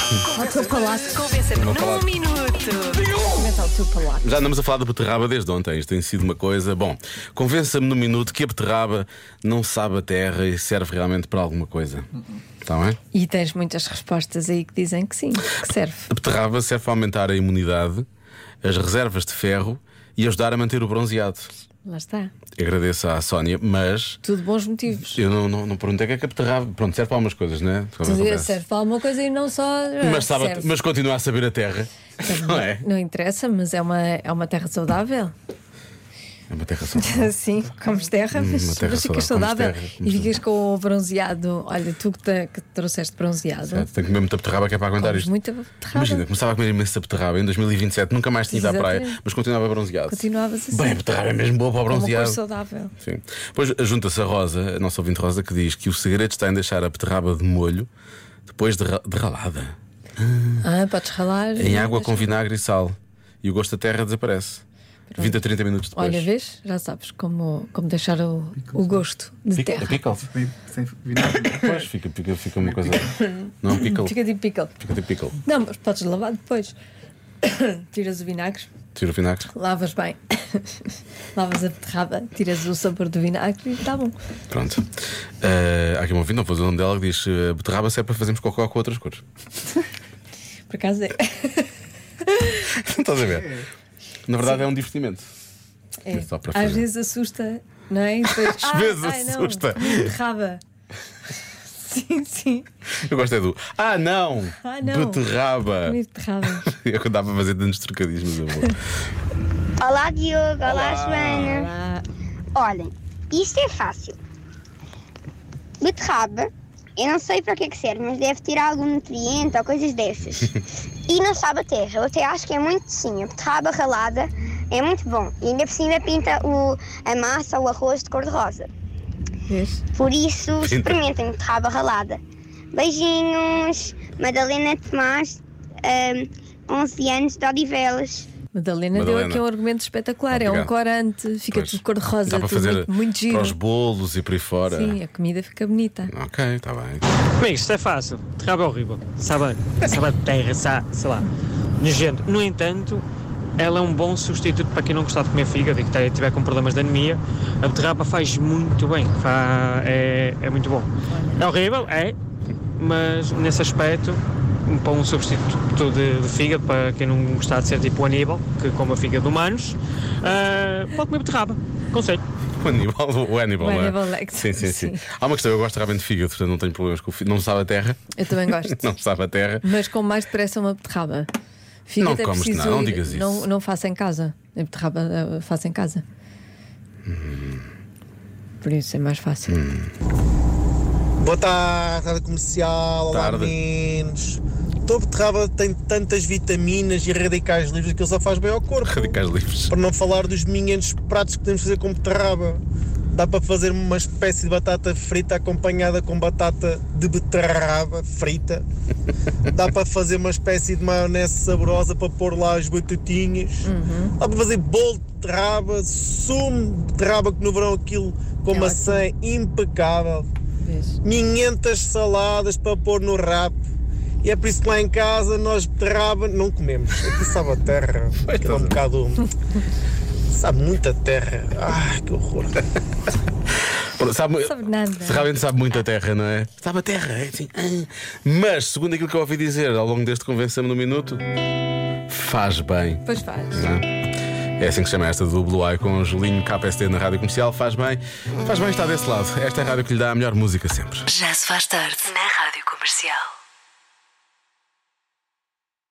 Ao teu palácio. Convença-me num minuto. Comenta ao teu palácio. Já andamos a falar da beterraba desde ontem. Isto tem sido uma coisa. Bom, convença-me num minuto que a beterraba não sabe a terra e serve realmente para alguma coisa. Está bem? E tens muitas respostas aí que dizem que sim, que serve. A beterraba serve para aumentar a imunidade, as reservas de ferro e ajudar a manter o bronzeado. Lá está. Agradeço à Sónia, mas Tudo bons motivos. eu não perguntei o que é que a beterraba. Pronto, serve para algumas coisas, não é? Serve para alguma coisa e não só. Serve. Mas continua a saber a terra. Não é? Não interessa, mas é uma terra saudável. É uma terra saudável. Sim, comes terra, mas terra ficas saudável, saudável comes terra, e ficas com o bronzeado. Olha, tu que trouxeste bronzeado. Certo, tenho que comer muita beterraba que é para aguentar Comes isto. muita beterraba. Imagina, começava a comer imensa beterraba em 2027, nunca mais tinha ido à praia, Exatamente. mas continuava bronzeado. Continuavas assim. Bem, a beterraba é mesmo boa para o Uma bronzeado. cor saudável. Sim. Depois junta-se a Rosa, a nossa ouvinte Rosa, que diz que o segredo está em deixar a beterraba de molho depois de ralada Podes ralar. em água com vinagre e sal. E o gosto da terra desaparece. 20 a 30 minutos depois. Olha, vês? Já sabes como deixar o gosto de terra. É pickle. Sem vinagre. Depois fica uma coisa. Não, pickle. Fica tipo pickle. Fica tipo pickle. Não, mas podes lavar depois. Tiras o vinagre, Tira o vinagre. lavas bem. Lavas a beterraba, tiras o sabor do vinagre e está bom. Pronto. Há aqui uma ouvinte, não vou dizer o nome dela, que diz: beterraba se é para fazermos cocó com outras cores. Por acaso é. Não estás a ver? Na verdade é um divertimento. É. Só para Às fazer. vezes assusta, não é? E depois, Às vezes não, assusta. beterraba. Sim, sim. Eu gosto é do não! Não. Beterraba! Comi beterraba. Eu dá para fazer tantos trocadilhos, mas eu vou. Olá Diogo, olá Joana. Ah, Olhem, isto é fácil. Beterraba, eu não sei para que é que serve, mas deve ter algum nutriente ou coisas dessas. E não sabe a terra, eu até acho que é muito docinho. A beterraba ralada é muito bom. E ainda por cima pinta a massa ou o arroz de cor-de-rosa. vês? Por isso, experimentem beterraba ralada. Beijinhos, Madalena Tomás, 11 anos de Odivelas. Madalena deu aqui um argumento espetacular. É um Obrigado. corante, fica Pois. tudo cor-de-rosa, Dá para tudo fazer muito giro. para os bolos e por aí fora. Sim, a comida fica bonita. Ok, está bem. Amigos, isto é fácil. Beterraba é horrível. Sabe a terra, sei lá, nojento. No entanto, ela é um bom substituto para quem não gostar de comer fígado e que tiver com problemas de anemia. A beterraba faz muito bem. É muito bom. É horrível, mas nesse aspecto, para um substituto de fígado, para quem não gostar de ser tipo o Aníbal, que come fígado de humanos, pode comer beterraba. Conselho. O Aníbal, O não é? Hannibal Lecter, Sim. sim. Há uma questão, eu gosto realmente de fígado, portanto não tenho problemas com o fígado. Não sabe a terra. Eu também gosto. Não sabe a terra. Mas com mais depressa uma beterraba. Fígado Não é comes preciso nada, não ir- digas isso. Não faço em casa. A beterraba faço em casa. Por isso é mais fácil. Boa tarde, rádio comercial, olá Tarde. meninos. A beterraba tem tantas vitaminas e radicais livres que ele só faz bem ao corpo. Radicais livres. Para não falar dos 500 pratos que podemos fazer com beterraba. Dá para fazer uma espécie de batata frita acompanhada com batata de beterraba frita. Dá para fazer uma espécie de maionese saborosa para pôr lá as batatinhas. Dá para fazer bolo de beterraba, sumo de beterraba, que no verão aquilo com É maçã é impecável. Vês? 500 saladas para pôr no rap. E é por isso que lá em casa nós beterraba não comemos. Aqui sabe a terra. Aquilo é um bocado. Sabe muita terra. Ai, que horror. Sabe, Sabe nada. realmente sabe muito a terra, não é? Sabe a terra, é assim. Mas, segundo aquilo que eu ouvi dizer ao longo deste Convença-me no Minuto, faz bem. Pois faz. Não é? É assim que se chama esta do Blue Eye com o Julinho KPST na Rádio Comercial. Faz bem estar desse lado. Esta é a rádio que lhe dá a melhor música sempre. Já se faz tarde na Rádio Comercial.